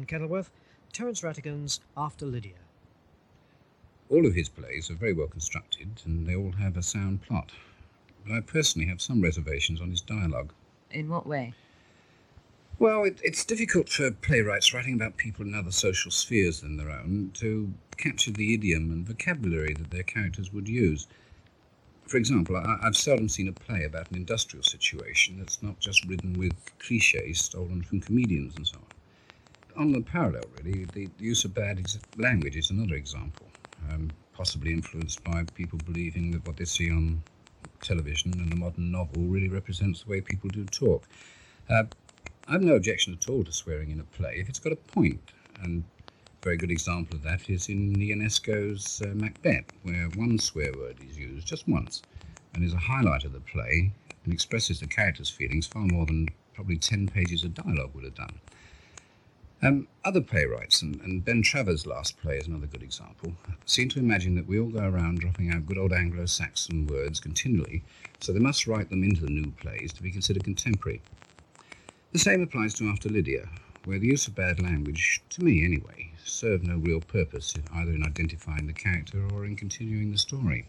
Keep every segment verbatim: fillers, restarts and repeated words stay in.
Kenilworth, Terence Rattigan's After Lydia. All of his plays are very well constructed, and they all have a sound plot. But I personally have some reservations on his dialogue. In what way? Well, it, it's difficult for playwrights writing about people in other social spheres than their own to capture the idiom and vocabulary that their characters would use. For example, I, I've seldom seen a play about an industrial situation that's not just ridden with clichés stolen from comedians and so on. On the parallel, really, the use of bad ex- language is another example, um, possibly influenced by people believing that what they see on television and the modern novel really represents the way people do talk. Uh, I've no objection at all to swearing in a play if it's got a point, and a very good example of that is in Ionesco's uh, Macbeth, where one swear word is used just once and is a highlight of the play and expresses the characters' feelings far more than probably ten pages of dialogue would have done. Um, other playwrights, and, and Ben Travers' last play is another good example, seem to imagine that we all go around dropping out good old Anglo-Saxon words continually, so they must write them into the new plays to be considered contemporary. The same applies to After Lydia, where the use of bad language, to me anyway, served no real purpose either in identifying the character or in continuing the story.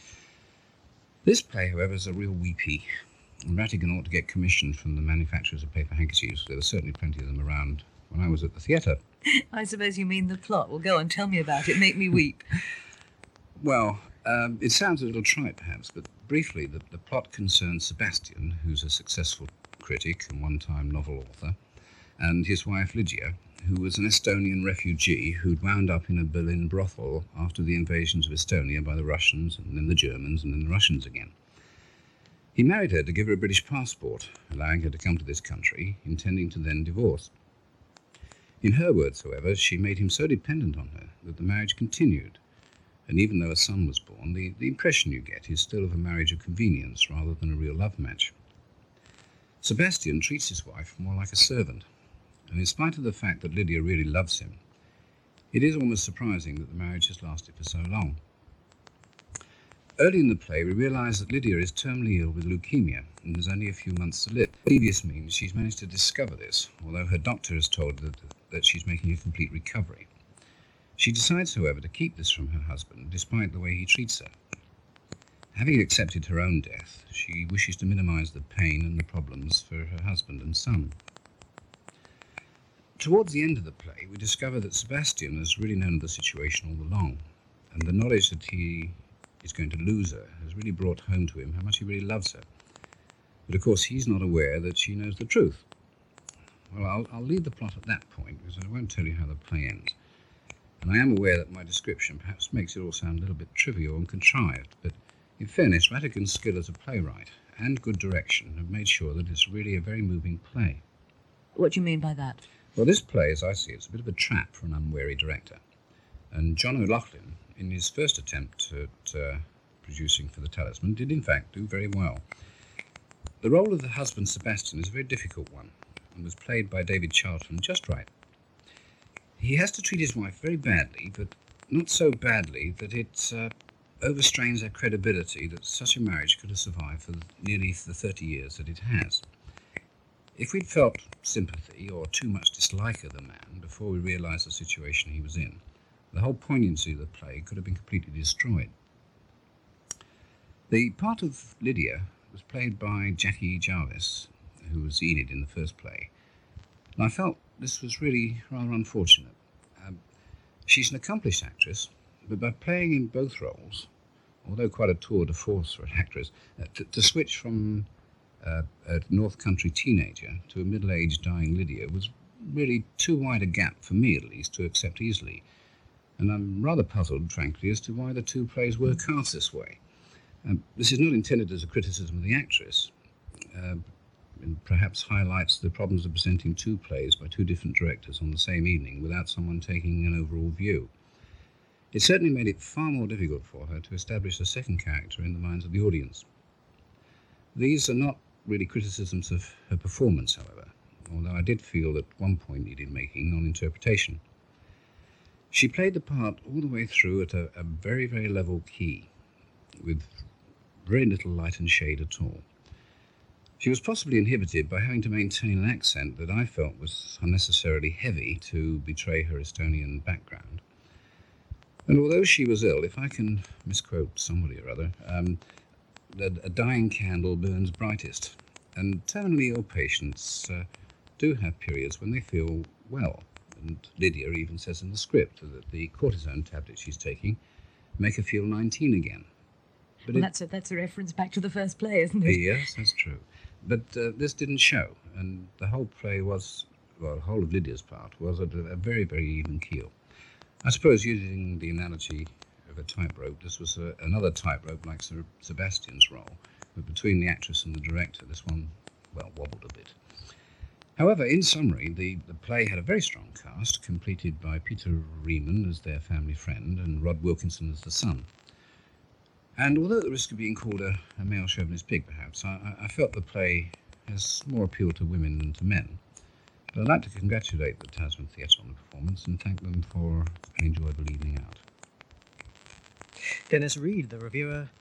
This play, however, is a real weepy, and Rattigan ought to get commission from the manufacturers of paper handkerchiefs. There were certainly plenty of them around when I was at the theatre. I suppose you mean the plot. Well, go on, tell me about it. Make me weep. Well, um, it sounds a little trite, perhaps, but briefly, the, the plot concerns Sebastian, who's a successful critic and one-time novel author, and his wife Lydia, who was an Estonian refugee who'd wound up in a Berlin brothel after the invasions of Estonia by the Russians and then the Germans and then the Russians again. He married her to give her a British passport, allowing her to come to this country, intending to then divorce. In her words, however, she made him so dependent on her that the marriage continued, and even though a son was born, the, the impression you get is still of a marriage of convenience rather than a real love match. Sebastian treats his wife more like a servant, and in spite of the fact that Lydia really loves him, it is almost surprising that the marriage has lasted for so long. Early in the play, we realise that Lydia is terminally ill with leukemia and has only a few months to live. Previous means she's managed to discover this, although her doctor has told her that, that she's making a complete recovery. She decides, however, to keep this from her husband, despite the way he treats her. Having accepted her own death, she wishes to minimise the pain and the problems for her husband and son. Towards the end of the play, we discover that Sebastian has really known of the situation all along, and the knowledge that he is going to lose her has really brought home to him how much he really loves her. But of course, he's not aware that she knows the truth. Well, I'll, I'll leave the plot at that point, because I won't tell you how the play ends. And I am aware that my description perhaps makes it all sound a little bit trivial and contrived, but in fairness, Rattigan's skill as a playwright and good direction have made sure that it's really a very moving play. What do you mean by that? Well, this play, as I see it, is a bit of a trap for an unwary director. And John O'Loughlin, in his first attempt at uh, producing for The Talisman, did in fact do very well. The role of the husband Sebastian is a very difficult one, and was played by David Charlton just right. He has to treat his wife very badly, but not so badly that it uh, overstrains her credibility that such a marriage could have survived for nearly the thirty years that it has. If we'd felt sympathy or too much dislike of the man before we realised the situation he was in, the whole poignancy of the play could have been completely destroyed. The part of Lydia was played by Jackie Jarvis, who was Enid in the first play, and I felt this was really rather unfortunate. Um, she's an accomplished actress, but by playing in both roles, although quite a tour de force for an actress, uh, to, to switch from uh, a North Country teenager to a middle-aged dying Lydia was really too wide a gap, for me at least, to accept easily. And I'm rather puzzled, frankly, as to why the two plays were cast this way. Um, this is not intended as a criticism of the actress, uh, and perhaps highlights the problems of presenting two plays by two different directors on the same evening without someone taking an overall view. It certainly made it far more difficult for her to establish a second character in the minds of the audience. These are not really criticisms of her performance, however, although I did feel that one point needed making on interpretation. She played the part all the way through at a, a very, very level key, with very little light and shade at all. She was possibly inhibited by having to maintain an accent that I felt was unnecessarily heavy to betray her Estonian background. And although she was ill, if I can misquote somebody or other, um, a, a dying candle burns brightest, and terminally ill patients uh, do have periods when they feel well. And Lydia even says in the script that the cortisone tablets she's taking make her feel nineteen again. But Well, it, that's a, that's a reference back to the first play, isn't it? yes, that's true. But uh, this didn't show, and the whole play was, well, the whole of Lydia's part was at a, a very, very even keel. I suppose, using the analogy of a tightrope, this was a, another tightrope like Sir Sebastian's role, but between the actress and the director, this one, well, wobbled a bit. However, in summary, the, the play had a very strong cast, completed by Peter Riemann as their family friend and Rod Wilkinson as the son. And although at the risk of being called a, a male chauvinist pig, perhaps, I, I felt the play has more appeal to women than to men. But I'd like to congratulate the Tasman Theatre on the performance and thank them for an enjoyable evening out. Dennis Reed, the reviewer,